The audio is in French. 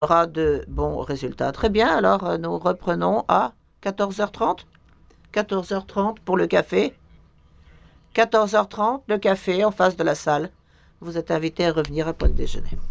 Aura de bons résultats. Très bien, alors nous reprenons à 14h30. 14h30 pour le café. 14h30, le café en face de la salle. Vous êtes invité à revenir après le déjeuner.